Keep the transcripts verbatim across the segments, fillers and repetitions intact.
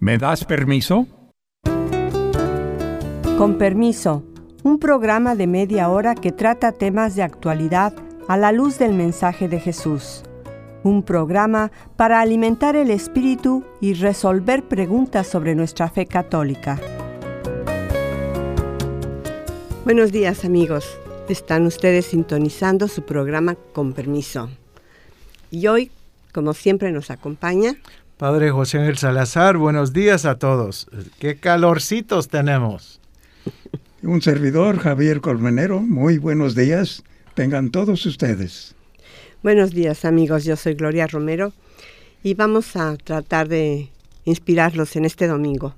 ¿Me das permiso? Con permiso, un programa de media hora que trata temas de actualidad a la luz del mensaje de Jesús. Un programa para alimentar el espíritu y resolver preguntas sobre nuestra fe católica. Buenos días, amigos. Están ustedes sintonizando su programa Con Permiso. Y hoy, como siempre, nos acompaña Padre José Ángel Salazar. Buenos días a todos. ¡Qué calorcitos tenemos! Un servidor, Javier Colmenero. Muy buenos días. Vengan todos ustedes. Buenos días, amigos. Yo soy Gloria Romero y vamos a tratar de inspirarlos en este domingo.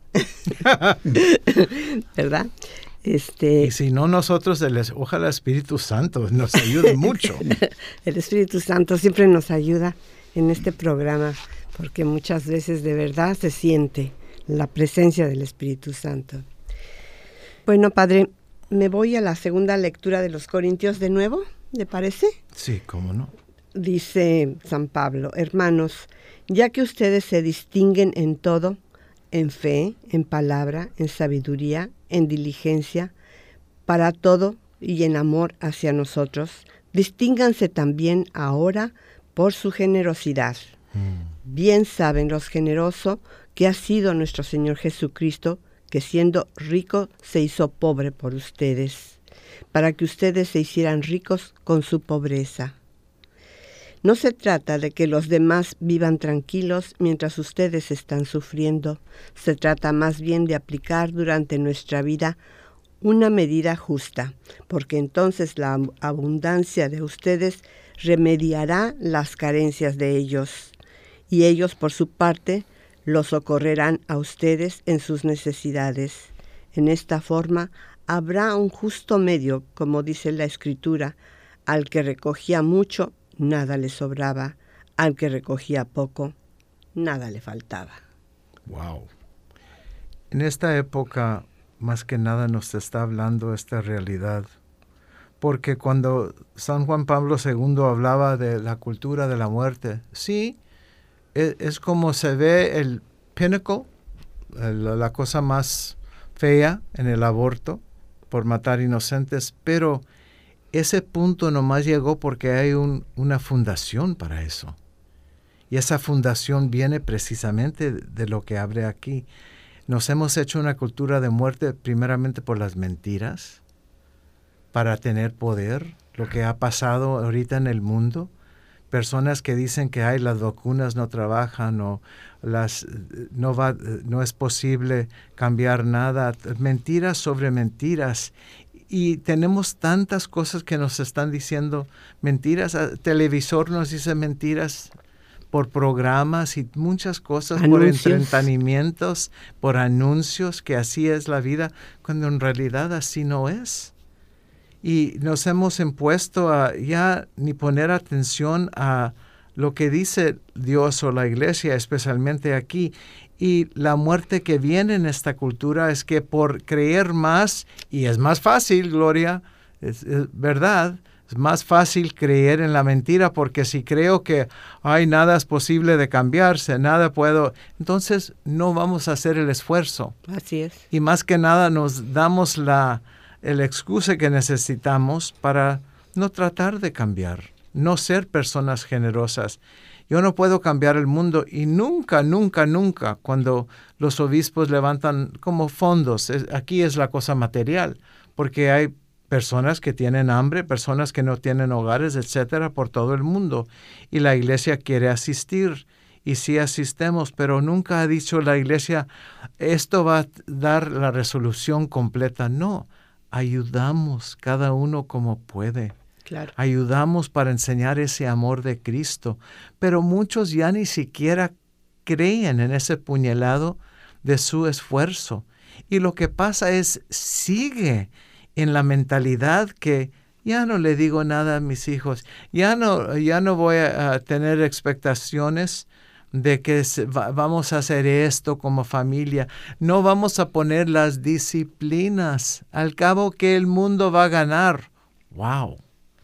¿Verdad? Este, y si no nosotros, el, ojalá el Espíritu Santo nos ayude mucho. El Espíritu Santo siempre nos ayuda en este programa, porque muchas veces de verdad se siente la presencia del Espíritu Santo. Bueno, Padre, me voy a la segunda lectura de los Corintios de nuevo, ¿le parece? Sí, cómo no. Dice San Pablo: hermanos, ya que ustedes se distinguen en todo, en fe, en palabra, en sabiduría, en diligencia, para todo y en amor hacia nosotros, distínganse también ahora por su generosidad. Mm. Bien saben los generosos que ha sido nuestro Señor Jesucristo, que siendo rico se hizo pobre por ustedes, para que ustedes se hicieran ricos con su pobreza. No se trata de que los demás vivan tranquilos mientras ustedes están sufriendo. Se trata más bien de aplicar durante nuestra vida una medida justa, porque entonces la abundancia de ustedes remediará las carencias de ellos, y ellos por su parte los socorrerán a ustedes en sus necesidades. En esta forma habrá un justo medio, como dice la Escritura: al que recogía mucho, nada le sobraba; al que recogía poco, nada le faltaba. Wow. En esta época, más que nada nos está hablando esta realidad, porque cuando San Juan Pablo segundo hablaba de la cultura de la muerte, sí, es, es como se ve el pinnacle, el, la cosa más fea en el aborto, por matar inocentes, pero ese punto nomás llegó porque hay un, una fundación para eso. Y esa fundación viene precisamente de lo que abre aquí. Nos hemos hecho una cultura de muerte primeramente por las mentiras, para tener poder, lo que ha pasado ahorita en el mundo. Personas que dicen que ay, las vacunas no trabajan o las, no, va, no es posible cambiar nada. Mentiras sobre mentiras. Y tenemos tantas cosas que nos están diciendo mentiras. El televisor nos dice mentiras por programas y muchas cosas, anuncios, por entretenimientos, por anuncios, que así es la vida, cuando en realidad así no es. Y nos hemos impuesto a ya ni poner atención a lo que dice Dios o la Iglesia, especialmente aquí. Y la muerte que viene en esta cultura es que por creer más, y es más fácil, Gloria, es, es verdad, es más fácil creer en la mentira, porque si creo que ay, nada es posible de cambiarse, nada puedo, entonces no vamos a hacer el esfuerzo. Así es. Y más que nada nos damos la, el excusa que necesitamos para no tratar de cambiar, no ser personas generosas. Yo no puedo cambiar el mundo, y nunca, nunca, nunca, cuando los obispos levantan como fondos, es, aquí es la cosa material, porque hay personas que tienen hambre, personas que no tienen hogares, etcétera, por todo el mundo, y la Iglesia quiere asistir, y sí asistemos, pero nunca ha dicho la Iglesia, esto va a dar la resolución completa. No, ayudamos cada uno como puede. Claro. Ayudamos para enseñar ese amor de Cristo, pero muchos ya ni siquiera creen en ese puñalado de su esfuerzo. Y lo que pasa es, sigue en la mentalidad que ya no le digo nada a mis hijos, ya no, ya no voy a, a tener expectaciones de que se, va, vamos a hacer esto como familia, no vamos a poner las disciplinas, al cabo que el mundo va a ganar. ¡Wow!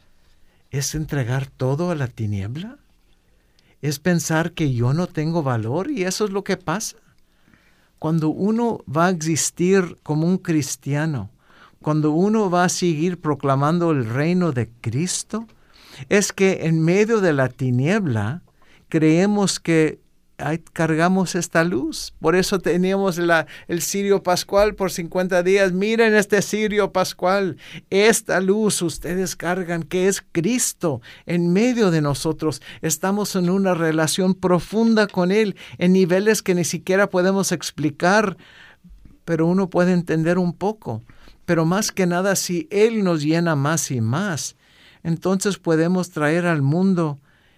¿Es entregar todo a la tiniebla? ¿Es pensar que yo no tengo valor? Y eso es lo que pasa. cuando uno va a existir como un cristiano, cuando uno va a seguir proclamando el reino de Cristo, es que en medio de la tiniebla creemos que ay, cargamos esta luz. Por eso teníamos la, el cirio pascual por cincuenta días. Miren este cirio pascual. Esta luz ustedes cargan, que es Cristo en medio de nosotros. Estamos en una relación profunda con Él, en niveles que ni siquiera podemos explicar, pero uno puede entender un poco. Pero más que nada, si Él nos llena más y más, entonces podemos traer al mundo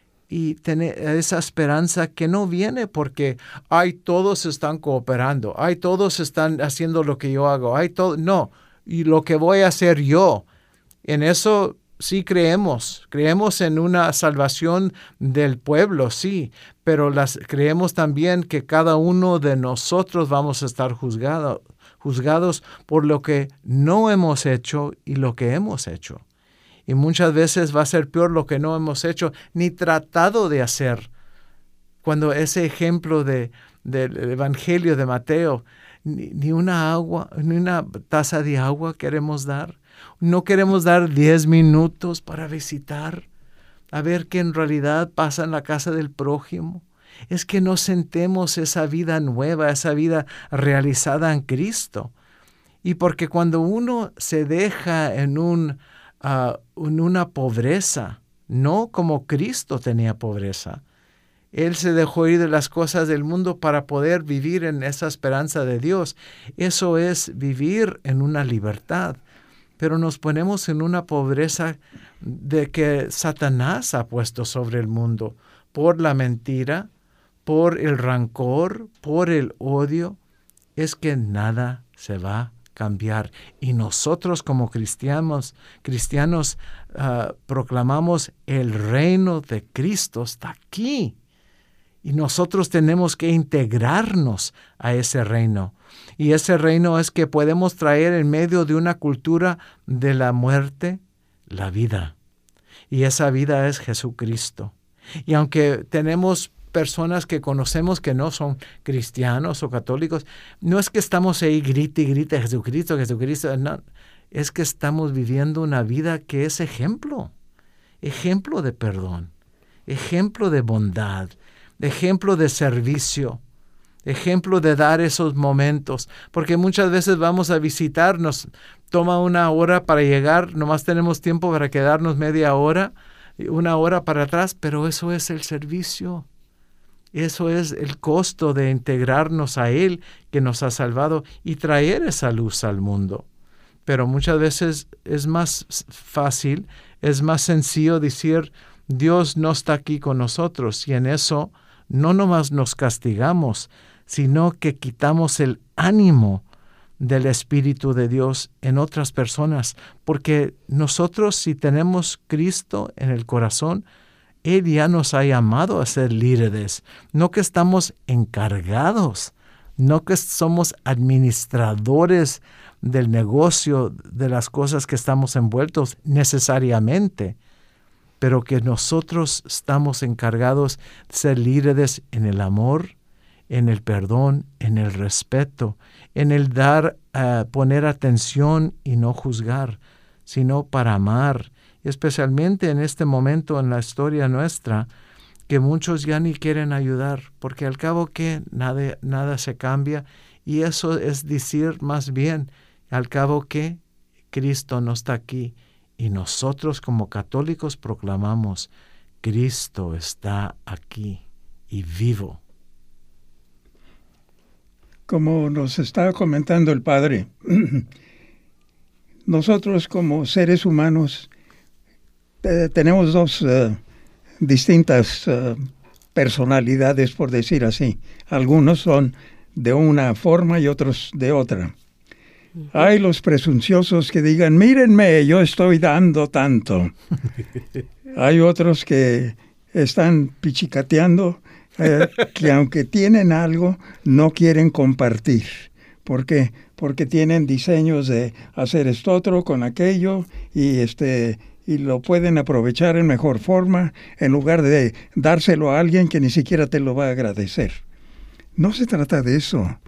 y tener esa esperanza que no viene porque, ay, todos están cooperando, ay, todos están haciendo lo que yo hago, ay, todo, no, y lo que voy a hacer yo. En eso sí creemos, creemos en una salvación del pueblo, sí, pero las, creemos también que cada uno de nosotros vamos a estar juzgado, juzgados por lo que no hemos hecho y lo que hemos hecho. Y muchas veces va a ser peor lo que no hemos hecho ni tratado de hacer. Cuando ese ejemplo de, del Evangelio de Mateo, ni, ni una agua, ni una taza de agua queremos dar. No queremos dar diez minutos para visitar, a ver qué en realidad pasa en la casa del prójimo. Es que no sentemos esa vida nueva, esa vida realizada en Cristo. Y porque cuando uno se deja en un Uh, en una pobreza, no como Cristo tenía pobreza. Él se dejó ir de las cosas del mundo para poder vivir en esa esperanza de Dios. Eso es vivir en una libertad. Pero nos ponemos en una pobreza de que Satanás ha puesto sobre el mundo por la mentira, por el rancor, por el odio. Es que nada se va a cambiar. Y nosotros como cristianos, cristianos uh, proclamamos el reino de Cristo está aquí. Y nosotros tenemos que integrarnos a ese reino. Y ese reino es que podemos traer en medio de una cultura de la muerte, la vida. Y esa vida es Jesucristo. Y aunque tenemos personas que conocemos que no son cristianos o católicos, no es que estamos ahí grite y grite Jesucristo, Jesucristo, no, es que estamos viviendo una vida que es ejemplo, ejemplo de perdón, ejemplo de bondad, ejemplo de servicio, ejemplo de dar esos momentos, porque muchas veces vamos a visitarnos, toma una hora para llegar, nomás tenemos tiempo para quedarnos media hora, una hora para atrás, pero eso es el servicio. Eso es el costo de integrarnos a Él que nos ha salvado y traer esa luz al mundo. Pero muchas veces es más fácil, es más sencillo decir, Dios no está aquí con nosotros. Y en eso no nomás nos castigamos, sino que quitamos el ánimo del Espíritu de Dios en otras personas. Porque nosotros, si tenemos Cristo en el corazón, Él ya nos ha llamado a ser líderes, no que estamos encargados, no que somos administradores del negocio, de las cosas que estamos envueltos necesariamente, pero que nosotros estamos encargados de ser líderes en el amor, en el perdón, en el respeto, en el dar, uh, poner atención y no juzgar, sino para amar. Especialmente en este momento en la historia nuestra, que muchos ya ni quieren ayudar, porque al cabo que nada, nada se cambia, y eso es decir más bien, al cabo que Cristo no está aquí, y nosotros como católicos proclamamos, Cristo está aquí y vivo. Como nos está comentando el Padre, nosotros como seres humanos Eh, tenemos dos uh, distintas uh, personalidades, por decir así. Algunos son de una forma y otros de otra. Uh-huh. Hay los presunciosos que digan, mírenme, yo estoy dando tanto. Hay otros que están pichicateando, eh, que aunque tienen algo, no quieren compartir. ¿Por qué? Porque tienen diseños de hacer esto otro con aquello y este... y lo pueden aprovechar en mejor forma en lugar de dárselo a alguien que ni siquiera te lo va a agradecer. No se trata de eso.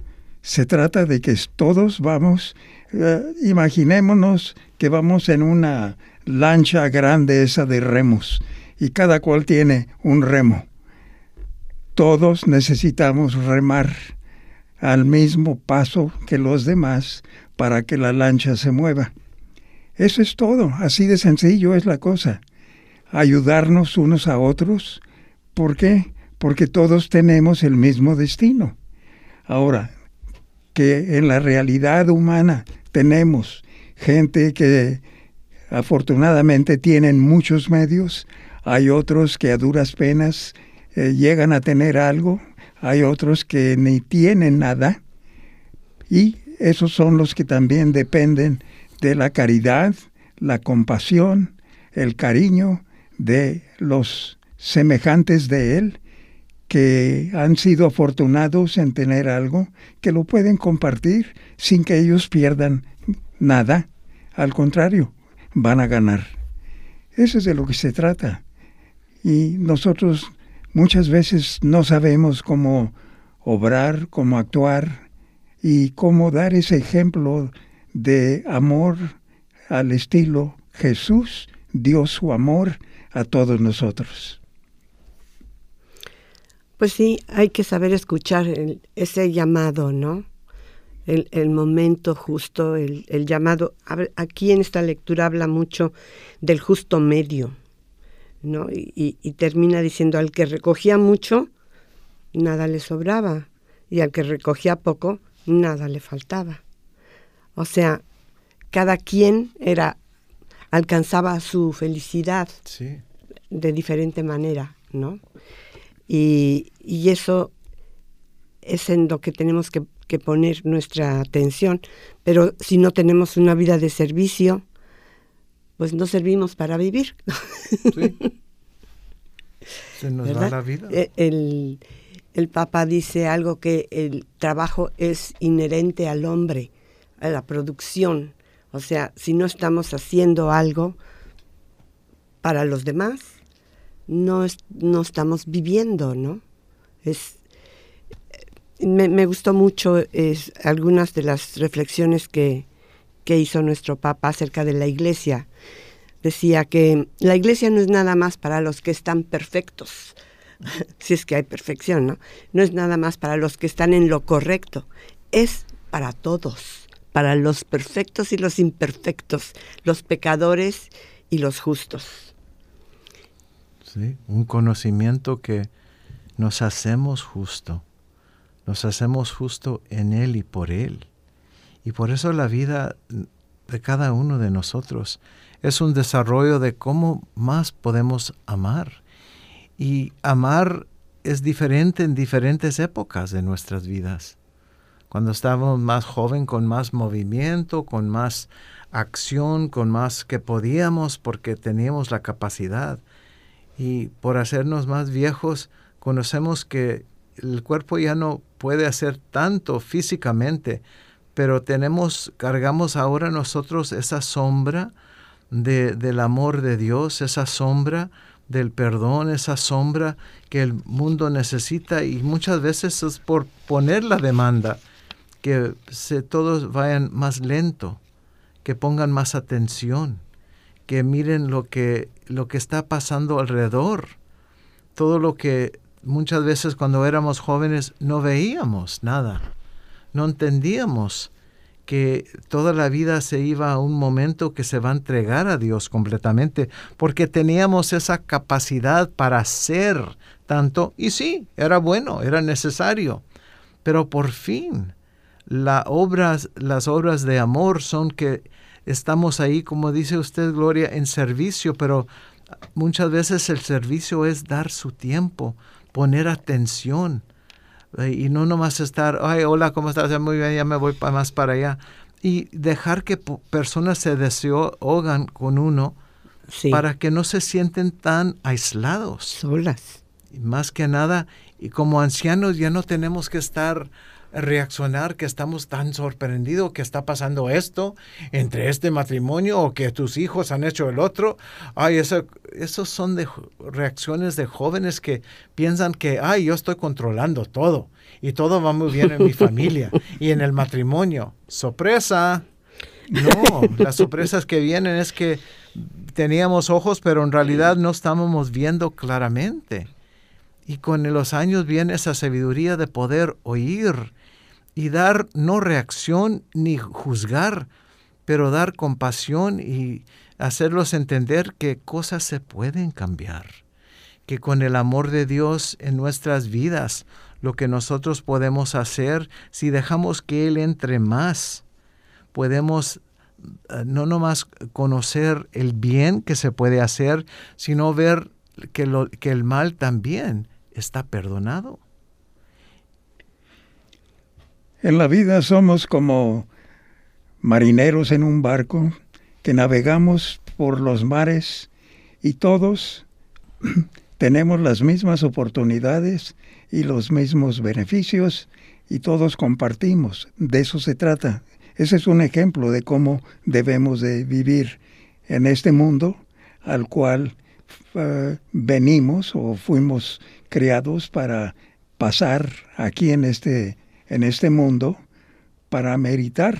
Se trata de que todos vamos, eh, imaginémonos que vamos en una lancha grande esa de remos y cada cual tiene un remo. Todos necesitamos remar al mismo paso que los demás para que la lancha se mueva. Eso es todo, así de sencillo es la cosa. Ayudarnos unos a otros. ¿Por qué? Porque todos tenemos el mismo destino. Ahora, que en la realidad humana tenemos gente que afortunadamente tienen muchos medios, hay otros que a duras penas eh, llegan a tener algo, hay otros que ni tienen nada, y esos son los que también dependen de la caridad, la compasión, el cariño de los semejantes de él, que han sido afortunados en tener algo, que lo pueden compartir sin que ellos pierdan nada. Al contrario, van a ganar. Eso es de lo que se trata. Y nosotros muchas veces no sabemos cómo obrar, cómo actuar y cómo dar ese ejemplo de amor al estilo Jesús dio su amor a todos nosotros. Pues sí, hay que saber escuchar el, ese llamado, ¿no? El, el momento justo, el, el llamado. Aquí en esta lectura habla mucho del justo medio, ¿no? Y, y, y termina diciendo, al que recogía mucho, nada le sobraba, y al que recogía poco, nada le faltaba. O sea, cada quien era alcanzaba su felicidad sí. de diferente manera, ¿no? Y, y eso es en lo que tenemos que, que poner nuestra atención. Pero si no tenemos una vida de servicio, pues no servimos para vivir. Sí. Se nos ¿verdad? va la vida. El, el Papa dice algo, que el trabajo es inherente al hombre, a la producción. O sea, si no estamos haciendo algo para los demás, no, es, no estamos viviendo, ¿no? Es, me, me gustó mucho es, algunas de las reflexiones que, que hizo nuestro Papa acerca de la Iglesia. Decía que la Iglesia no es nada más para los que están perfectos, si es que hay perfección, ¿no? No es nada más para los que están en lo correcto, es para todos, para los perfectos y los imperfectos, los pecadores y los justos. Sí, un conocimiento que nos hacemos justo, nos hacemos justo en Él y por Él. Y por eso la vida de cada uno de nosotros es un desarrollo de cómo más podemos amar. Y amar es diferente en diferentes épocas de nuestras vidas. Cuando estábamos más joven, con más movimiento, con más acción, con más que podíamos porque teníamos la capacidad. Y por hacernos más viejos, conocemos que el cuerpo ya no puede hacer tanto físicamente, pero tenemos, cargamos ahora nosotros esa sombra de, del amor de Dios, esa sombra del perdón, esa sombra que el mundo necesita, y muchas veces es por poner la demanda, que se, todos vayan más lento, que pongan más atención, que miren lo que, lo que está pasando alrededor, todo lo que muchas veces cuando éramos jóvenes no veíamos nada, no entendíamos que toda la vida se iba a un momento que se va a entregar a Dios completamente, porque teníamos esa capacidad para hacer tanto, y sí, era bueno, era necesario, pero por fin la obras, las obras de amor son que estamos ahí, como dice usted, Gloria, en servicio, pero muchas veces el servicio es dar su tiempo, poner atención, y no nomás estar, ay, hola, ¿cómo estás? Muy bien, ya me voy pa más para allá. Y dejar que personas se desahogan con uno sí. para que no se sienten tan aislados. Solas. Más que nada, y como ancianos ya no tenemos que estar reaccionar que estamos tan sorprendidos que está pasando esto entre este matrimonio o que tus hijos han hecho el otro. Ay, eso, esos son de reacciones de jóvenes que piensan que, ay, yo estoy controlando todo y todo va muy bien en mi familia y en el matrimonio. ¡Sorpresa! No, las sorpresas que vienen es que teníamos ojos, pero en realidad no estábamos viendo claramente. Y con los años viene esa sabiduría de poder oír y dar no reacción ni juzgar, pero dar compasión y hacerlos entender que cosas se pueden cambiar, que con el amor de Dios en nuestras vidas, lo que nosotros podemos hacer, si dejamos que Él entre más, podemos no nomás conocer el bien que se puede hacer, sino ver que, lo, que el mal también está perdonado. En la vida somos como marineros en un barco que navegamos por los mares y todos tenemos las mismas oportunidades y los mismos beneficios y todos compartimos. De eso se trata. Ese es un ejemplo de cómo debemos de vivir en este mundo al cual uh, venimos o fuimos creados para pasar aquí en este, en este mundo para meritar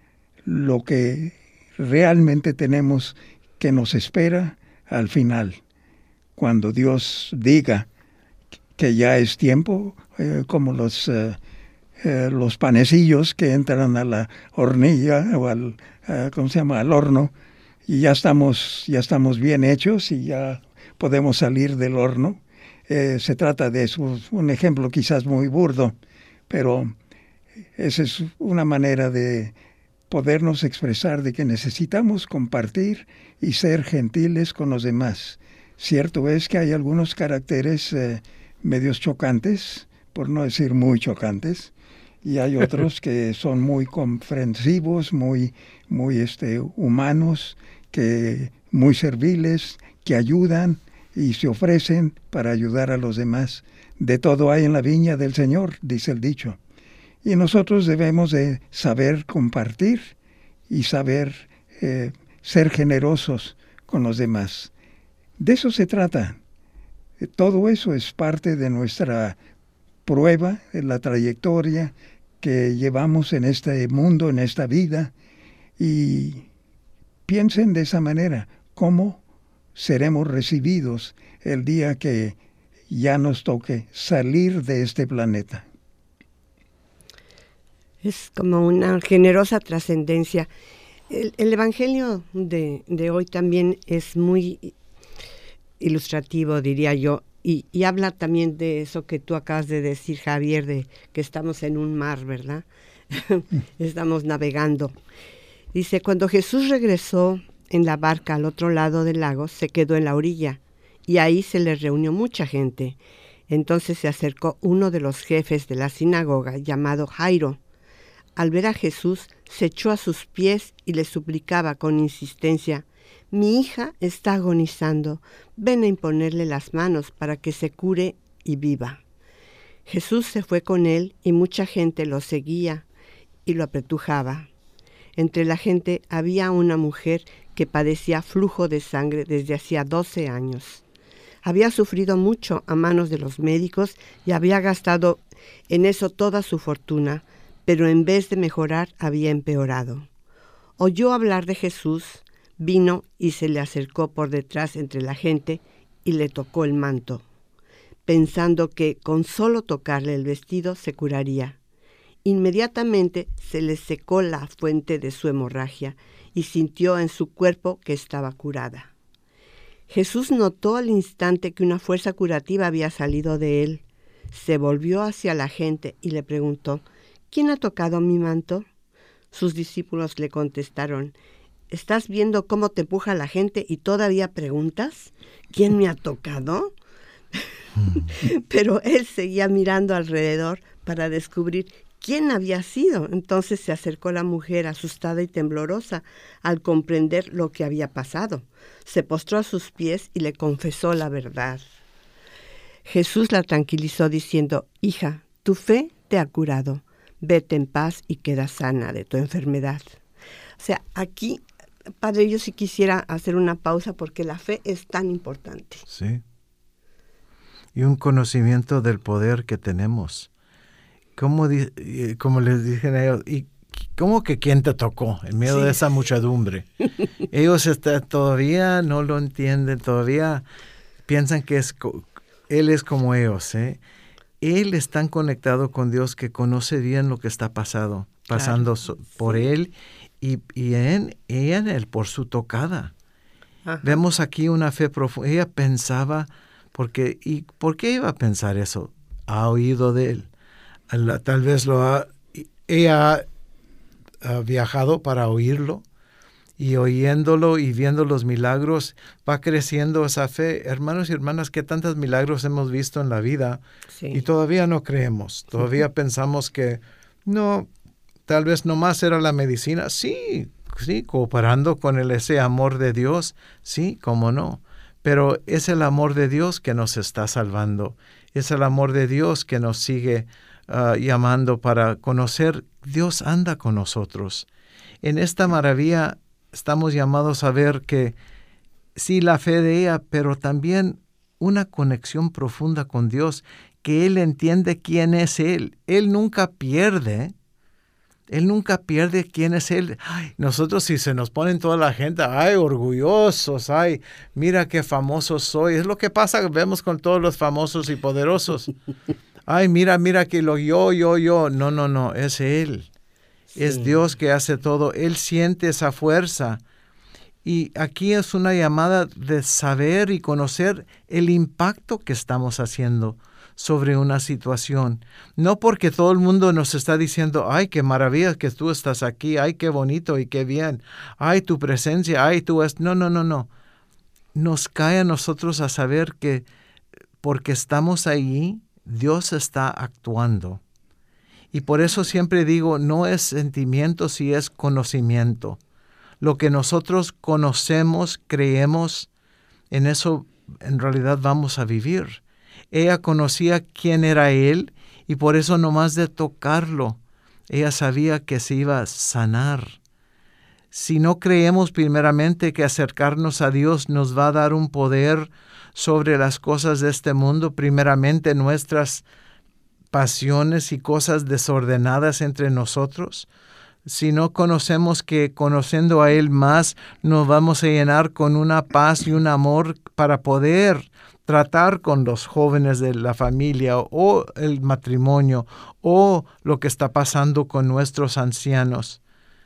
lo que realmente tenemos que nos espera al final. Cuando Dios diga que ya es tiempo, eh, como los, eh, eh, los panecillos que entran a la hornilla o al, eh, ¿cómo se llama?, al horno, y ya estamos, ya estamos bien hechos y ya podemos salir del horno. Eh, se trata de eso, un ejemplo quizás muy burdo, pero esa es una manera de podernos expresar de que necesitamos compartir y ser gentiles con los demás. Cierto es que hay algunos caracteres eh, medios chocantes, por no decir muy chocantes, y hay otros que son muy comprensivos, muy, muy este, humanos, que muy serviles, que ayudan y se ofrecen para ayudar a los demás. De todo hay en la viña del Señor, dice el dicho. Y nosotros debemos de saber compartir y saber eh, ser generosos con los demás. De eso se trata. Todo eso es parte de nuestra prueba, de la trayectoria que llevamos en este mundo, en esta vida. Y piensen de esa manera, cómo seremos recibidos el día que ya nos toque salir de este planeta. Es como una generosa trascendencia. El, el Evangelio de, de hoy también es muy ilustrativo, diría yo, y, y habla también de eso que tú acabas de decir, Javier, de que estamos en un mar, ¿verdad? Estamos navegando. Dice, cuando Jesús regresó en la barca al otro lado del lago, se quedó en la orilla, y ahí se le reunió mucha gente. Entonces se acercó uno de los jefes de la sinagoga, llamado Jairo. Al ver a Jesús, se echó a sus pies y le suplicaba con insistencia, «Mi hija está agonizando, ven a imponerle las manos para que se cure y viva». Jesús se fue con él y mucha gente lo seguía y lo apretujaba. Entre la gente había una mujer que padecía flujo de sangre desde hacía doce años. Había sufrido mucho a manos de los médicos y había gastado en eso toda su fortuna, pero en vez de mejorar había empeorado. Oyó hablar de Jesús, vino y se le acercó por detrás entre la gente y le tocó el manto, pensando que con solo tocarle el vestido se curaría. Inmediatamente se le secó la fuente de su hemorragia y sintió en su cuerpo que estaba curada. Jesús notó al instante que una fuerza curativa había salido de él. Se volvió hacia la gente y le preguntó, ¿quién ha tocado mi manto? Sus discípulos le contestaron, ¿estás viendo cómo te empuja la gente y todavía preguntas? ¿Quién me ha tocado? Pero él seguía mirando alrededor para descubrir quién había sido. Entonces se acercó la mujer asustada y temblorosa al comprender lo que había pasado. Se postró a sus pies y le confesó la verdad. Jesús la tranquilizó diciendo, hija, tu fe te ha curado. Vete en paz y queda sana de tu enfermedad. O sea, aquí, Padre, yo sí quisiera hacer una pausa porque la fe es tan importante. Sí. Y un conocimiento del poder que tenemos. ¿Cómo, di- como les dije a ellos, ¿y cómo que quién te tocó en medio sí. de esa muchedumbre? Ellos está, todavía no lo entienden, todavía piensan que es, Él es como ellos, ¿eh? Él es tan conectado con Dios que conoce bien lo que está pasando, pasando claro. so, por sí. Él y, y en, ella en Él por su tocada. Ajá. Vemos aquí una fe profunda. Ella pensaba, porque, ¿y por qué iba a pensar eso? Ha oído de Él. Tal vez lo ha, ella ha, ha viajado para oírlo y oyéndolo y viendo los milagros va creciendo esa fe. Hermanos y hermanas, ¿qué tantos milagros hemos visto en la vida? Sí. Y todavía no creemos, todavía sí. pensamos que no, tal vez nomás era la medicina. Sí, sí, cooperando con el, ese amor de Dios, sí, cómo no. Pero es el amor de Dios que nos está salvando, es el amor de Dios que nos sigue Uh, llamando para conocer. Dios anda con nosotros. En esta maravilla estamos llamados a ver que sí, la fe de ella, pero también una conexión profunda con Dios, que Él entiende quién es Él. Él nunca pierde. Él nunca pierde quién es Él. Ay, nosotros si se nos ponen toda la gente, ay, orgullosos, ay, mira qué famoso soy. Es lo que pasa, vemos con todos los famosos y poderosos. Ay, mira, mira que lo yo, yo, yo. No, no, no, es Él. Sí. Es Dios que hace todo. Él siente esa fuerza. Y aquí es una llamada de saber y conocer el impacto que estamos haciendo sobre una situación. No porque todo el mundo nos está diciendo, ay, qué maravilla que tú estás aquí, ay, qué bonito y qué bien, ay, tu presencia, ay, tú es... No, no, no, no. Nos cae a nosotros a saber que porque estamos allí, Dios está actuando. Y por eso siempre digo, no es sentimiento, si es conocimiento. Lo que nosotros conocemos, creemos, en eso en realidad vamos a vivir. Ella conocía quién era Él y por eso nomás de tocarlo, ella sabía que se iba a sanar. Si no creemos primeramente que acercarnos a Dios nos va a dar un poder sobre las cosas de este mundo, primeramente nuestras pasiones y cosas desordenadas entre nosotros, si no conocemos que conociendo a Él más nos vamos a llenar con una paz y un amor para poder tratar con los jóvenes de la familia o el matrimonio o lo que está pasando con nuestros ancianos,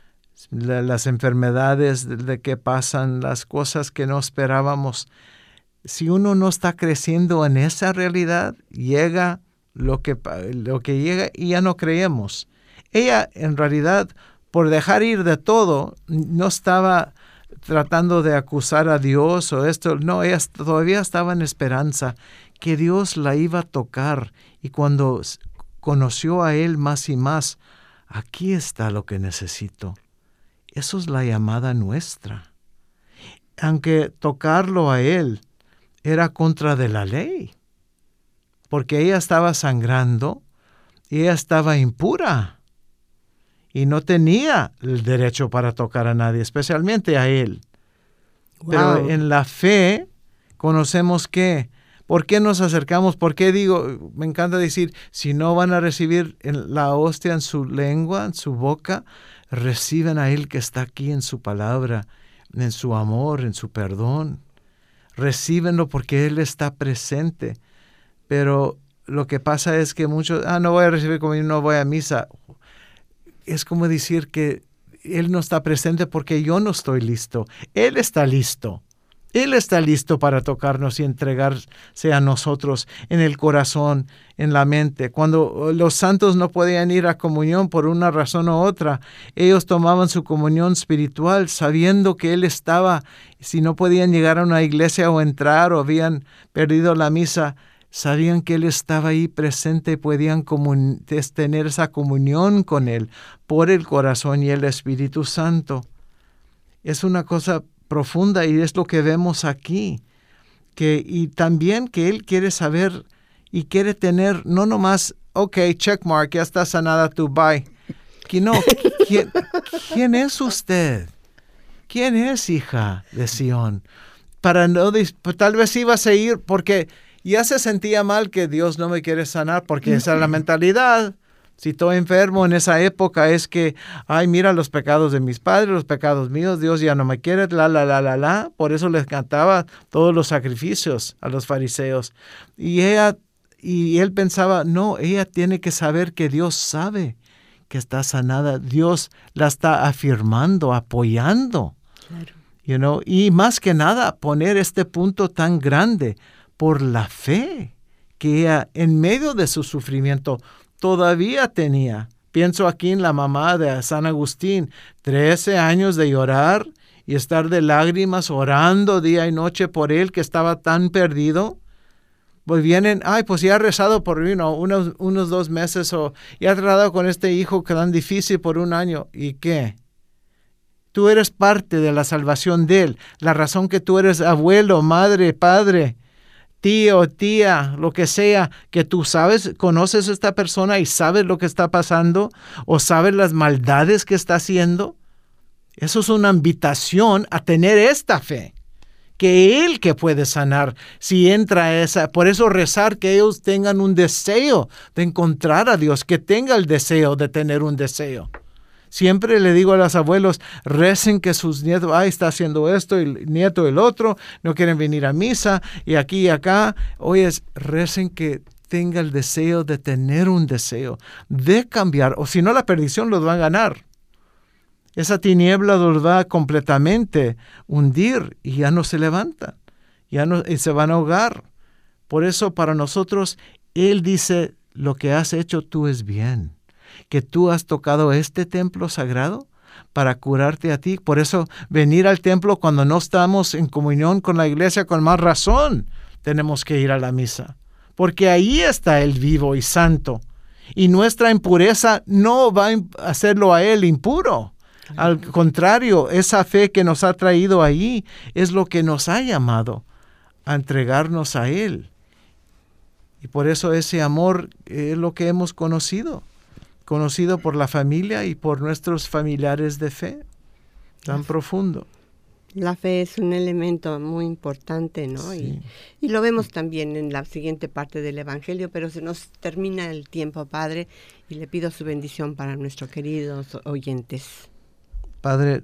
las enfermedades de que pasan, las cosas que no esperábamos. Si uno no está creciendo en esa realidad, llega lo que, lo que llega y ya no creemos. Ella, en realidad, por dejar ir de todo, no estaba tratando de acusar a Dios o esto. No, ella todavía estaba en esperanza que Dios la iba a tocar. Y cuando conoció a Él más y más, aquí está lo que necesito. Eso es la llamada nuestra. Aunque tocarlo a Él era contra de la ley, porque ella estaba sangrando y ella estaba impura y no tenía el derecho para tocar a nadie, especialmente a Él. Wow. Pero en la fe conocemos que, ¿por qué nos acercamos? ¿Por qué digo, me encanta decir, si no van a recibir la hostia en su lengua, en su boca, reciben a Él que está aquí en su palabra, en su amor, en su perdón. Recíbenlo porque Él está presente. Pero lo que pasa es que muchos, ah, no voy a recibir comunión, no voy a misa. Es como decir que Él no está presente porque yo no estoy listo. Él está listo. Él está listo para tocarnos y entregarse a nosotros en el corazón, en la mente. Cuando los santos no podían ir a comunión por una razón u otra, ellos tomaban su comunión espiritual sabiendo que Él estaba. Si no podían llegar a una iglesia o entrar o habían perdido la misa, sabían que Él estaba ahí presente y podían comun- tener esa comunión con Él por el corazón y el Espíritu Santo. Es una cosa profunda y es lo que vemos aquí. Que, y también que Él quiere saber y quiere tener, no nomás, ok, checkmark, ya está sanada tú, bye. Que no, ¿quién, ¿quién es usted? ¿Quién es hija de Sión? Para no, tal vez ibas a ir porque ya se sentía mal que Dios no me quiere sanar, porque esa es la mentalidad. Si estoy enfermo en esa época es que, ay, mira los pecados de mis padres, los pecados míos, Dios ya no me quiere, la, la, la, la, la. Por eso les cantaba todos los sacrificios a los fariseos. Y ella, y él pensaba, no, ella tiene que saber que Dios sabe que está sanada. Dios la está afirmando, apoyando. Claro. You know? Y más que nada, poner este punto tan grande por la fe que ella, en medio de su sufrimiento, todavía tenía. Pienso aquí en la mamá de San Agustín, trece años de llorar y estar de lágrimas orando día y noche por él que estaba tan perdido. Pues vienen, ay, pues ya ha rezado por you know, unos, unos dos meses o ya ha tratado con este hijo que tan difícil por un año. ¿Y qué? Tú eres parte de la salvación de él. La razón que tú eres abuelo, madre, padre, tío, tía, lo que sea, que tú sabes, conoces a esta persona y sabes lo que está pasando o sabes las maldades que está haciendo. Eso es una invitación a tener esta fe, que Él que puede sanar si entra esa. Por eso rezar que ellos tengan un deseo de encontrar a Dios, que tenga el deseo de tener un deseo. Siempre le digo a los abuelos, recen que sus nietos, ay, está haciendo esto, y el nieto el otro, no quieren venir a misa, y aquí y acá. Oye, recen que tenga el deseo de tener un deseo, de cambiar, o si no la perdición los va a ganar. Esa tiniebla los va a completamente hundir y ya no se levantan, ya no, y se van a ahogar. Por eso para nosotros, Él dice, lo que has hecho tú es bien. Que tú has tocado este templo sagrado para curarte a ti. Por eso venir al templo cuando no estamos en comunión con la iglesia, con más razón tenemos que ir a la misa. Porque ahí está el vivo y santo. Y nuestra impureza no va a hacerlo a Él impuro. Al contrario, esa fe que nos ha traído ahí es lo que nos ha llamado a entregarnos a Él. Y por eso ese amor es lo que hemos conocido. Conocido por la familia y por nuestros familiares de fe, tan profundo. La fe es un elemento muy importante, ¿no? Sí. Y, y lo vemos también en la siguiente parte del Evangelio, pero se nos termina el tiempo, Padre, y le pido su bendición para nuestros queridos oyentes. Padre,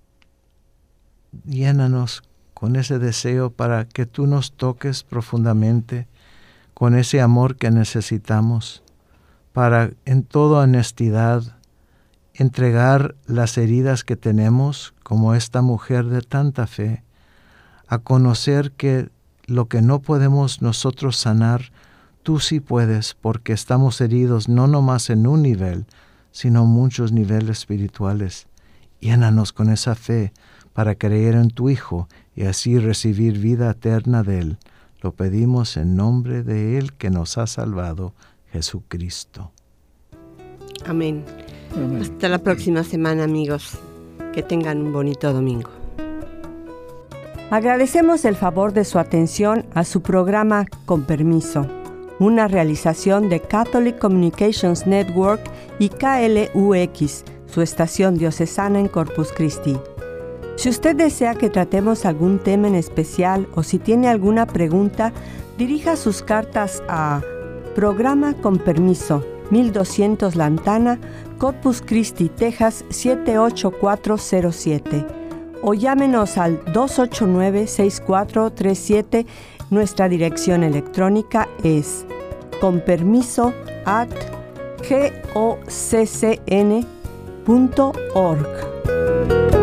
llénanos con ese deseo para que tú nos toques profundamente, con ese amor que necesitamos, para en toda honestidad entregar las heridas que tenemos, como esta mujer de tanta fe, a conocer que lo que no podemos nosotros sanar, tú sí puedes, porque estamos heridos no nomás en un nivel, sino en muchos niveles espirituales. Llénanos con esa fe para creer en tu Hijo y así recibir vida eterna de Él. Lo pedimos en nombre de Él que nos ha salvado, Jesucristo. Amén. Amén. Hasta la próxima semana, amigos. Que tengan un bonito domingo. Agradecemos el favor de su atención a su programa Con Permiso, una realización de Catholic Communications Network y K L U X, su estación diocesana en Corpus Christi. Si usted desea que tratemos algún tema en especial o si tiene alguna pregunta, dirija sus cartas a Programa Con Permiso, mil doscientos Lantana, Corpus Christi, Texas siete ocho cuatro cero siete, o llámenos al dos ocho nueve, seis cuatro tres siete. Nuestra dirección electrónica es conpermiso arroba goccn punto org.